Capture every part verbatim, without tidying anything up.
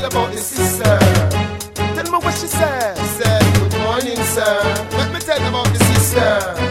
about the sister. Tell me what she said. She said, good morning, sir. Let me tell you about the sister.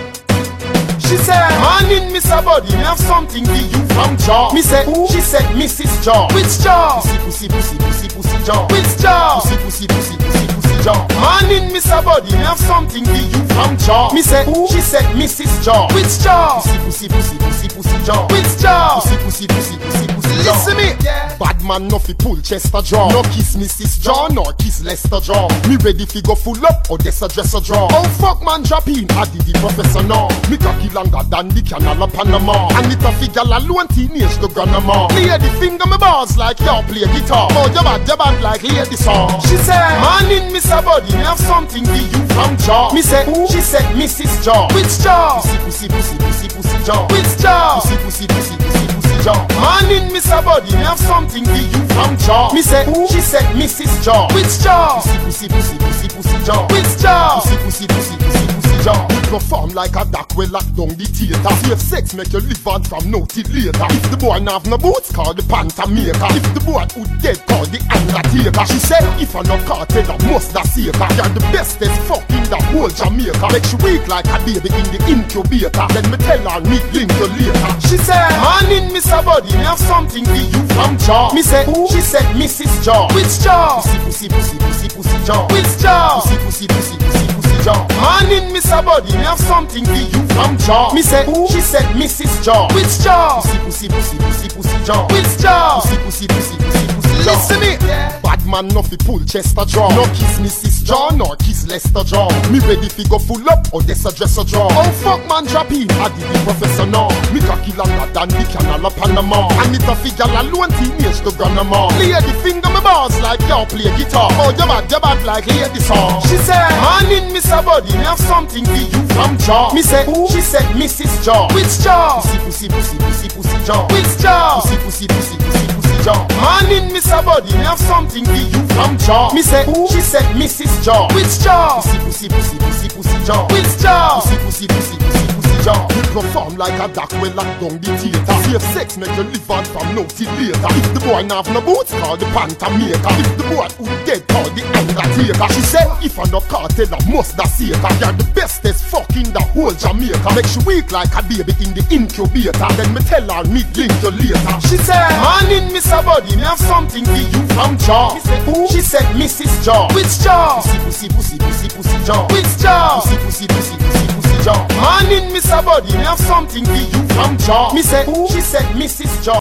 She said, morning, Mister Body, me have something for you from Jaw. Me said, who? She said, Missus Jaw. Which Jaw? Pussy, pussy, pussy, pussy, pussy Jaw. Which Jaw? Pussy, pussy, pussy, pussy, pussy Jaw. Morning, Mister Body, me have something for you from Jaw. Me said, who? She said, Missus Jaw. Which Jaw? Pussy, pussy, pussy, pussy, pussy Jaw. Which Jaw? Pussy, pussy, pussy, pussy, pussy Jaw. Listen me, yeah. Bad man no fi pull Chester Jaw. No kiss Missus Jaw, nor kiss Lester Jaw. Me ready fi go full up, or this a dresser draw. Oh fuck man, drop in, I did the professor now. Me cocky longer than the canal of Panama. And it a figure alone teenage to grandma. Play the finger me bars like y'all play guitar. Oh you bad, you bad like lady song. She said, morning Mister Body, me have something for you from Jaw. Me said, who? She said, Missus Jaw. Which Jaw? Pussy, pussy, pussy, pussy, pussy Jaw. Which Jaw? Pussy, pussy, pussy, pussy, pussy Jaw. Morning Mister Body, me have something for you from Jaw. Me said, who? She said, Missus Jaw. Which Jaw? Pussy, pussy, pussy, pussy Jaw. Which Jaw? Pussy, pussy, pussy, pussy, pussy Jaw. You perform like a duck we lock down the theater. Safe sex make you live on from now till later. If the boy not have no boots, call the panta maker. If the boy who dead, call the undertaker. She said, if I no cartel, I must da saker. You're the bestest fuck in the whole Jamaica. Make she weak like a baby in the incubator. Then me tell her meet link you later. She said, morning Mister Body, me have something for you from Jaw. Me said, who? She said, Missus Jaw. Which Jaw? Pussy, pussy, pussy, pussy, pussy Jaw. Which Jaw? Pussy, pussy, pussy, pussy, pussy Jaw. Morning Mister Body, me have something for you from Jaw. Me said, who? She said, Missus Jaw. Which Jaw? Pussy, pussy, pussy, pussy, pussy Jaw. Which Jaw? Pussy, pussy, pussy, pussy, pussy Jaw. Listen me, yeah. Bad man no fi pull Chester Jaw. No kiss Missus Jaw, nor kiss Lester Jaw. Me ready fi go full up, or this a dresser draw. Oh fuck man, drop in, I did the professor now. Me cocky longer than the canal of Panama. And it a figure alone teenage to grandma. Play the finger me bars like y'all play guitar. Oh you bad, you bad like lady song. She said, morning Mister Body, me have something for you from Jaw. Me said, who? She said, Missus Jaw. Which Jaw? Pussy, pussy, pussy, pussy, pussy Jaw. Which Jaw? Pussy, pussy, pussy, pussy, pussy Jaw. Morning Mister Body, me have something for you from Jaw. Me said, who? She said, Missus Jaw. Which Jaw? Pussy, pussy, pussy, pussy, pussy Jaw. Which Jaw? Pussy, pussy, pussy, pussy, pussy Jaw. You perform like a duck we lock down the theater. Safe sex make you live on from now till later. If the boy not have no boots, call the panta maker. If the boy who dead, call the undertaker. She said, if I no cartel, I must da saker. You're the bestest fuck in the whole Jamaica. Make she weak like a baby in the incubator. Then me tell her meet link you later. She said, morning Mister Body, me have something for you from Jaw. Me said, who? She said, Missus Jaw. Which Jaw? Pussy, pussy, pussy, pussy, pussy Jaw. Which Jaw? Pussy, pussy, pussy, pussy, pussy Jaw. Morning Mister Body, me have something for you from Jaw. Me said, who? She said, Missus Jaw.